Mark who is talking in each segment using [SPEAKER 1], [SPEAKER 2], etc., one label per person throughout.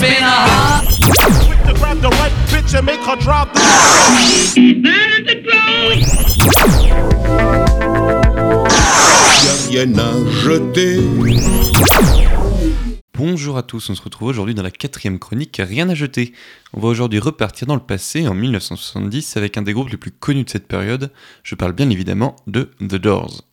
[SPEAKER 1] been a hot.
[SPEAKER 2] Quick to grab the right bitch and make her drop the
[SPEAKER 3] Rien à jeter.
[SPEAKER 4] Bonjour à tous, on se retrouve aujourd'hui dans la 4ème chronique Rien à jeter. On va aujourd'hui repartir dans le passé, en 1970, avec un des groupes les plus connus de cette période. Je parle bien évidemment de The Doors.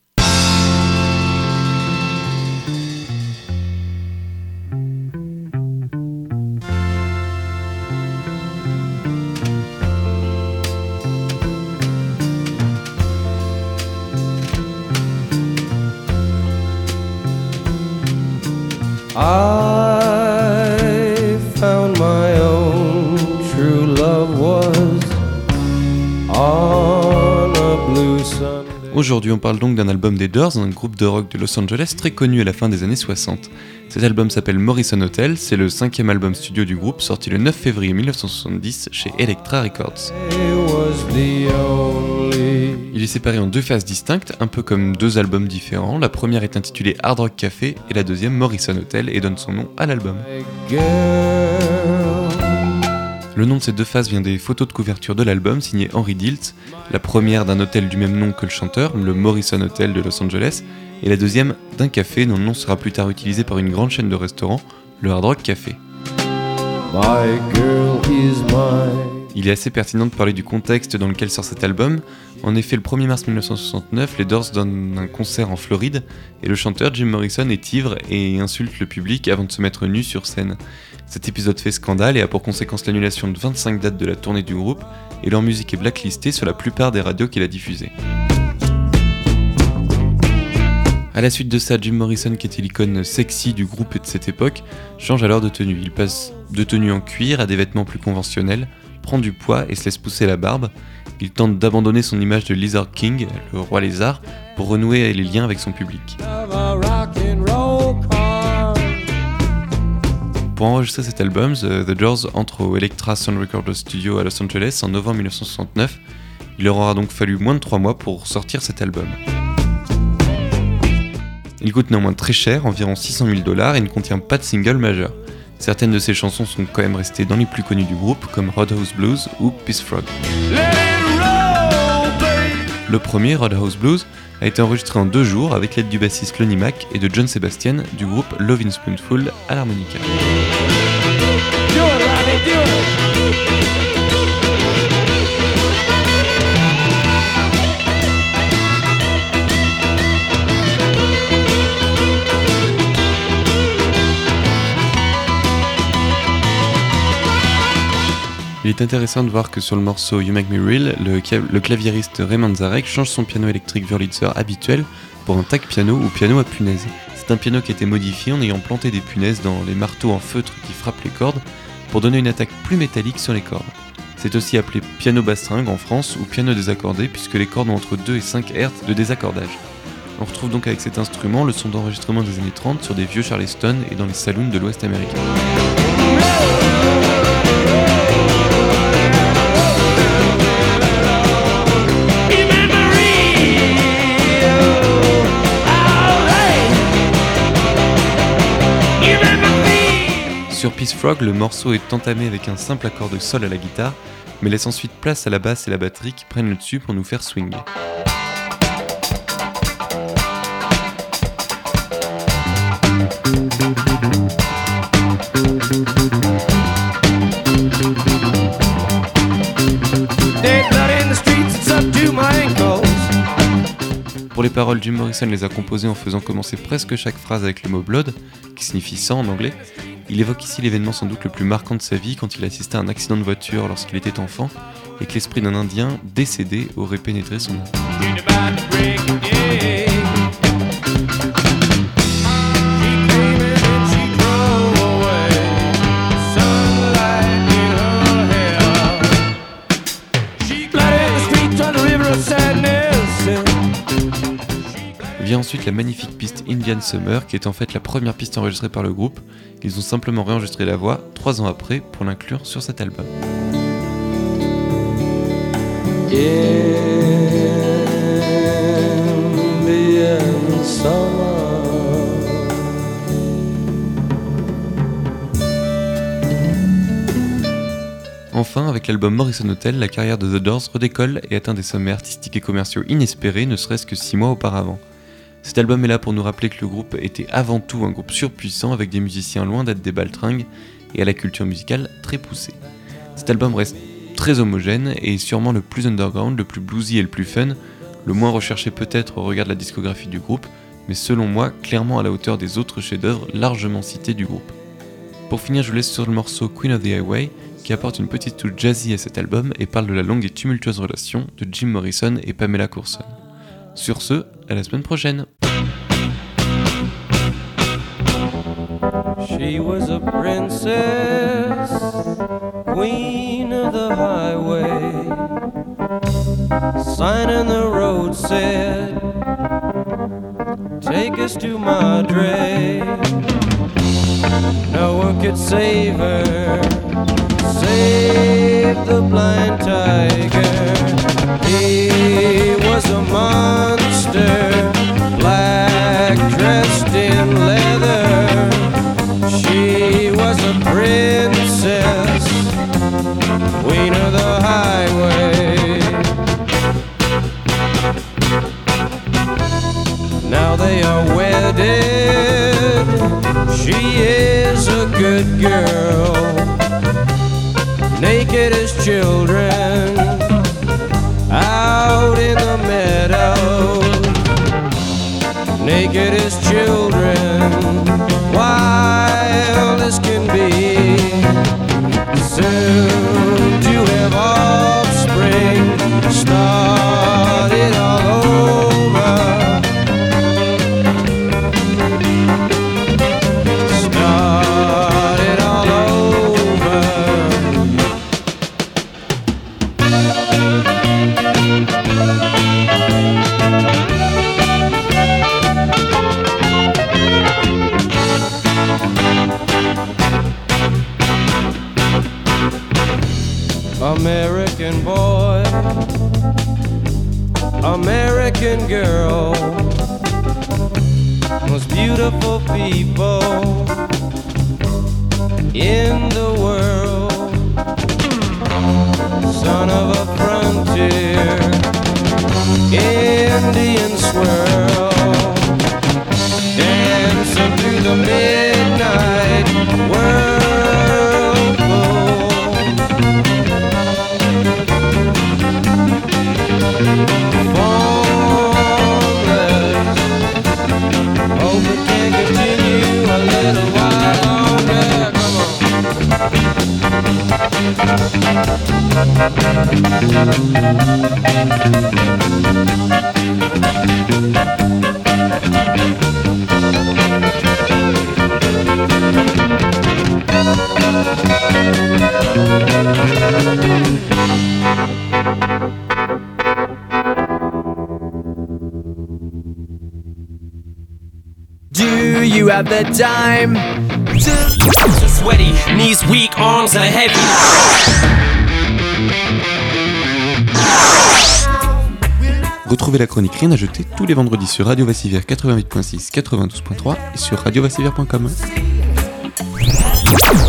[SPEAKER 5] I found my own true love was on a blue Sunday.
[SPEAKER 4] Aujourd'hui, on parle donc d'un album des Doors, un groupe de rock de Los Angeles très connu à la fin des années 60. Cet album s'appelle Morrison Hotel, c'est le 5e album studio du groupe, sorti le 9 février 1970 chez Elektra Records. Il est séparé en deux phases distinctes, un peu comme deux albums différents. La première est intitulée Hard Rock Café et la deuxième Morrison Hotel et donne son nom à l'album. Le nom de ces deux phases vient des photos de couverture de l'album signées Henry Diltz, la première d'un hôtel du même nom que le chanteur, le Morrison Hotel de Los Angeles, et la deuxième d'un café dont le nom sera plus tard utilisé par une grande chaîne de restaurants, le Hard Rock Café. Il est assez pertinent de parler du contexte dans lequel sort cet album. En effet, le 1er mars 1969, les Doors donnent un concert en Floride et le chanteur Jim Morrison est ivre et insulte le public avant de se mettre nu sur scène. Cet épisode fait scandale et a pour conséquence l'annulation de 25 dates de la tournée du groupe et leur musique est blacklistée sur la plupart des radios qu'il a diffusées. A la suite de ça, Jim Morrison, qui était l'icône sexy du groupe et de cette époque, change alors de tenue. Il passe de tenue en cuir à des vêtements plus conventionnels, prend du poids et se laisse pousser la barbe. Il tente d'abandonner son image de Lizard King, le roi lézard, pour renouer les liens avec son public. Pour enregistrer cet album, The Doors entre au Elektra Sound Recorder Studio à Los Angeles en novembre 1969. Il leur aura donc fallu moins de 3 mois pour sortir cet album. Il coûte néanmoins très cher, environ $600,000, et ne contient pas de single majeur. Certaines de ses chansons sont quand même restées dans les plus connus du groupe, comme Roadhouse Blues ou Peace Frog. Le premier, Roadhouse Blues, a été enregistré en 2 jours avec l'aide du bassiste Lonnie Mack et de John Sebastian du groupe Lovin' Spoonful à l'harmonica. Il est intéressant de voir que sur le morceau You Make Me Real, le claviériste Ray Manzarek change son piano électrique Wurlitzer habituel pour un tac piano ou piano à punaise. C'est un piano qui a été modifié en ayant planté des punaises dans les marteaux en feutre qui frappent les cordes pour donner une attaque plus métallique sur les cordes. C'est aussi appelé piano bastringue en France ou piano désaccordé puisque les cordes ont entre 2 et 5 Hz de désaccordage. On retrouve donc avec cet instrument le son d'enregistrement des années 30 sur des vieux Charleston et dans les saloons de l'Ouest américain. Sur Peace Frog, le morceau est entamé avec un simple accord de sol à la guitare, mais laisse ensuite place à la basse et la batterie qui prennent le dessus pour nous faire swinguer. Pour les paroles, Jim Morrison les a composées en faisant commencer presque chaque phrase avec le mot blood, qui signifie sang en anglais. Il évoque ici l'événement sans doute le plus marquant de sa vie quand il assistait à un accident de voiture lorsqu'il était enfant et que l'esprit d'un Indien décédé aurait pénétré son âme. Vient ensuite la magnifique piste Indian Summer qui est en fait la première piste enregistrée par le groupe. Ils ont simplement réenregistré la voix 3 ans après pour l'inclure sur cet album.
[SPEAKER 5] Indian Summer.
[SPEAKER 4] Enfin, avec l'album Morrison Hotel, la carrière de The Doors redécolle et atteint des sommets artistiques et commerciaux inespérés, ne serait-ce que 6 mois auparavant. Cet album est là pour nous rappeler que le groupe était avant tout un groupe surpuissant avec des musiciens loin d'être des baltringues et à la culture musicale très poussée. Cet album reste très homogène et est sûrement le plus underground, le plus bluesy et le plus fun, le moins recherché peut-être au regard de la discographie du groupe, mais selon moi, clairement à la hauteur des autres chefs-d'œuvre largement cités du groupe. Pour finir, je vous laisse sur le morceau Queen of the Highway, qui apporte une petite touche jazzy à cet album et parle de la longue et tumultueuse relation de Jim Morrison et Pamela Courson. Sur ce, à la semaine prochaine.
[SPEAKER 5] She was a princess, queen of the highway. Sign in the road said, take us to Madre. No one could save her, save the blind tiger. He was a monster, black dressed in leather. She was a princess, queen of the highway. Now they are wedded, she is a good girl, naked as children, out in the meadow, naked as children, wild as can be, soon to have offspring, start it all over, start it all over. American boy, American girl, most beautiful people in the world, son of a frontier, Indian swirl, dancing through the midnight whirlpool. Formless, hope it can continue a little while longer. Come
[SPEAKER 1] Do you have the time to
[SPEAKER 3] Sweaty, knees weak, arms are heavy.
[SPEAKER 4] Retrouvez la chronique Rien à jeter tous les vendredis sur Radio Vassivière 88.6, 92.3 et sur radiovassivière.com.